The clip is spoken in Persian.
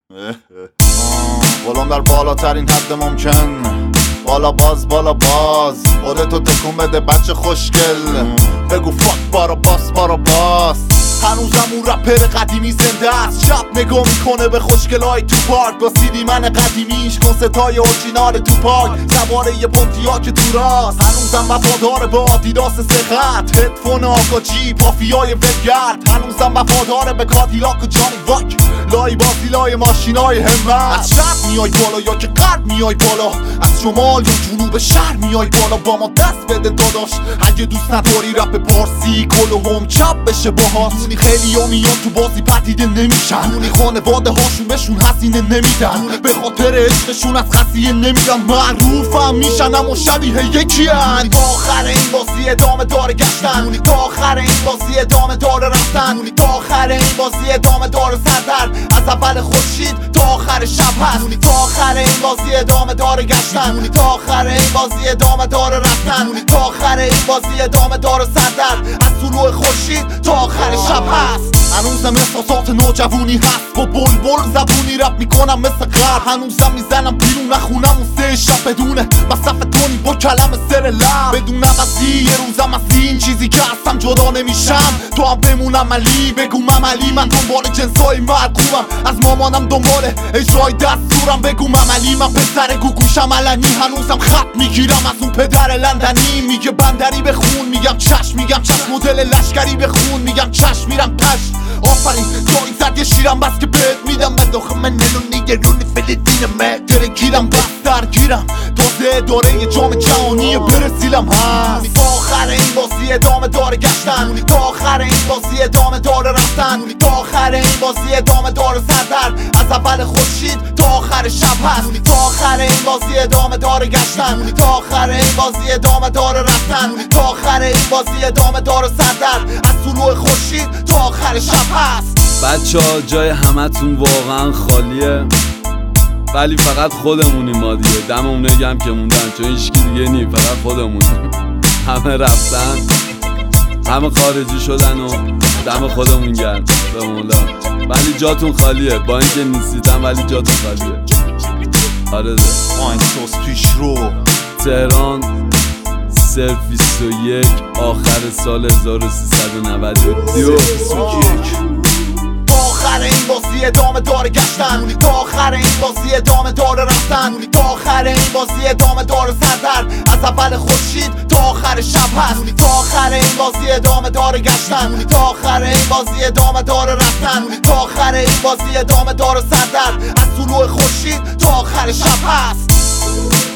بالام در بالاترین حد ممکن، بالا باز خودتو تکون بده بچه خوشگل، بگو فاک باراباس. هنوزم اون رپر قدیمی زنده است، شب نگاه میکنه به خوشگلای تو پارک با سیدی من قدیمیش، کنستای اورجینال تو پارک، سواره یه پونتیاک تو راست. هنوزم وفادار به آدیداس سخت، هدفون آکاجی پافیای ولگرد. هنوزم وفادار به کادیلاک و جانی واک، لای بازی لای ماشینای همت. از شرق میای بالا یا که غرب میای بالا، از شمال یا جنوب شهر میای بالا، با ما دست بده داداش. اگه دوست نداری رپ پارسی کل هم چپ بشه باهات. خیلی ها میان تو بازی پدیده نمیشن، اونی خانواده هاشون بهشون حسینه نمیدن، به خاطر عشقشون از خسیه نمیرن، معروفم میشن اما شبیه یکی هن. تا آخر این بازی ادامه داره گشتن، تا آخر این بازی ادامه داره رفتن، تا آخر این بازی ادامه داره سردر، از اول خورشید تا آخر شب هست. تا آخر این بازی ادامه داره گشتن، تا آخر این بازی ادامه داره رفتن، تا آخر این بازی ادامه داره سردر، از طلوع خورشید تا آخر شب هست. هنوزم احساسات نوجوانی هست، با بلبل زبونی رپ میکنم مثل غرب. هنوزم میزنم بیرون نخونم اون سه شب بدونه مصرف تونی با کلم سر لب، بدون عوضی یه روزم از این چیزی که هستم جدا نمیشم. تو هم بمونم علی بگوم عملی، من دنبال جنسای مرکوبم، از مامانم دنبال اجرای دستورم. بگوم عملی من پسر گوگوشم علنی، هنوزم خط میگیرم از اون پدر لندنی. میگه بندری بخون میگم چشم، میگم چشم. مدل لشکری بخون میگم چشم، میرم پشت. آفرین جایی زد یه شیرم بس که بهت میدم، من داخل من نلونی گرونی فلسطینمه، گره گیرم بس درگیرم، تازه داره یه جام جهانی برسیلم هست. تا آخر این بازی ادامه داره گشتن، تا آخر این بازی ادامه داره رفتن، تا آخر این بازی ادامه داره سردر، از اول خورشید تا آخر شب هست. تا آخر این بازی ادامه داره گشتن، تا آخر این بازی ادامه داره رفتن، تا آخر این بازی ادامه داره سردر، از طلوع خورشید تا آخر شب هست. بچه‌ها جای همتون واقعا خالیه، ولی فقط خودمونیم ما دیگه. دم اونایی هم که موندن، چون هیچکی دیگه نی، فقط خودمونیم. همه رفتن، همه خارجی شدن و دم خودمون گرم به مولا. ولی جاتون خالیه، با اینکه نیستیدم ولی جاتون خالیه. آره ده آینسوس پیش رو تهران صرف 21 آخر سال 1392. تا آخر این بازی ادامه داره گشتن، تا آخر این بازی ادامه داره رفتن، تا آخر این بازی ادامه داره سردر، از اول خورشید تا آخر شب هست. تا آخر این بازی ادامه داره گشتن، تا آخر این بازی ادامه داره رفتن، تا آخر این بازی ادامه داره سردر، از طلوع خورشید تا آخر شب هست.